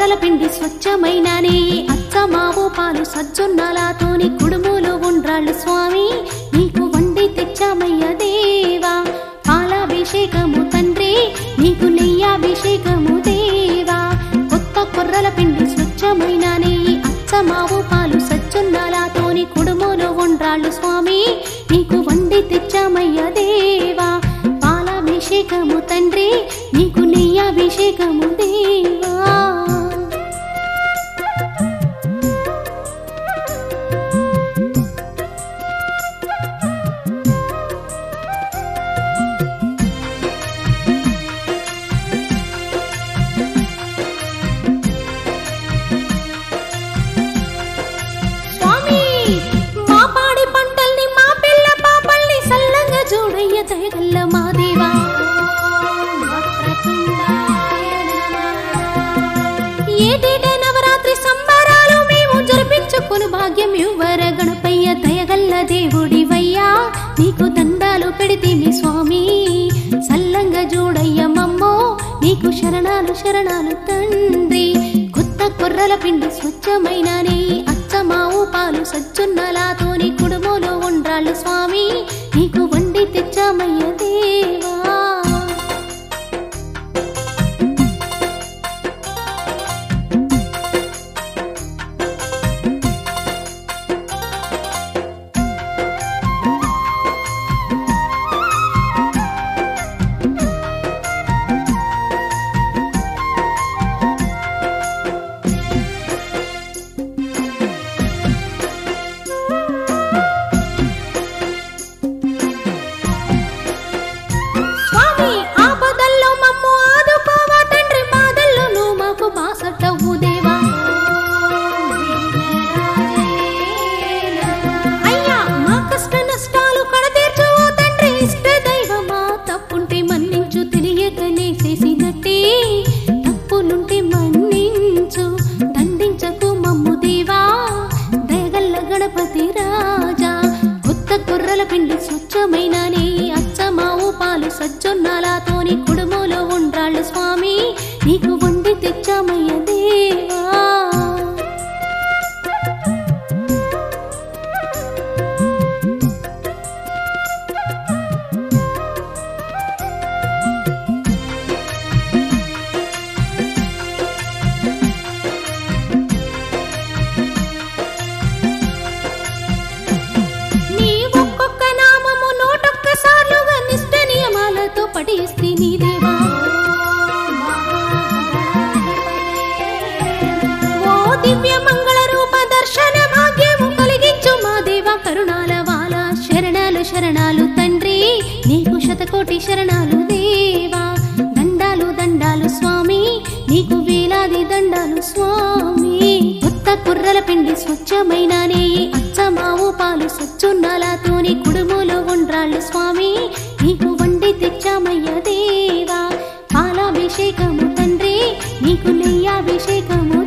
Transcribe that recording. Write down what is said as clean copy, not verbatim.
కొర్రల పిండి స్వచ్ఛమైన నెయ్యి అచ్చమావు పాలు సజ్జొన్నలతోని కుడుములు ఉండ్రాళ్ళు స్వామి నీకు వండి తెచ్చామయ్య దేవా పాలాభిషేకము తండ్రి నీకు నెయ్యాభిషేకము దేవా కొత్త కొర్రల పిండి స్వచ్ఛమైన నెయ్యి అచ్చమావు పాలు సజ్జొన్నలతోని కుడుములు ఉండ్రాళ్ళు స్వామి నీకు వండి తెచ్చామయ్య దేవా పాలాభిషేకము తండ్రి నీకు నెయ్యాభిషేకము దేవా దయగల్ల మా దేవా ఏటేట నవరాత్రి సంబరాలు మేము జరిపించుకుని భాగ్యం ఇవ్వర గణపయ్య దయగల్ల దేవుడివయ్యా నీకు దండాలు పెడితేమి స్వామి సల్లంగా చూడయ్య మమ్మో నీకు శరణాలు శరణాలు తండ్రి కొత్త కొర్రల పిండి స్వచ్ఛమైన నెయ్యి అచ్చమావు పాలు సజ్జొన్నలతోని కుడుములు ఉండ్రాళ్ళు స్వామి నీకు వండి తెచ్చామయ్య దేవా గణపతి రాజా కొత్త కొర్రల పిండి స్వచ్ఛమైన నెయ్యి అచ్చమావు పాలు సజ్జొన్నలతోని కుడుములు ఉండ్రాళ్ళు స్వామి నీకు వండి తెచ్చామయ్య దేవా పఠిస్తే నీ దేవా ఓ దివ్య మంగళ రూప దర్శన భాగ్యము కలిగించు మా దేవా కరుణాల వాల శరణాలు శరణాలు తండ్రి నీకు శతకోటి శరణాలు దేవా దండాలు దండాలు స్వామి నీకు వేలాది దండాలు స్వామి కొత్త కొర్రల పిండి స్వచ్ఛమైన నెయ్యి అచ్చమావు పాలు సజ్జొన్నలతోని కుడుములు ఉండ్రాళ్ళు స్వామి నీకు వండి తెచ్చామయ్య దేవా పాలాభిషేకము తండ్రి నీకు నెయ్యాభిషేకము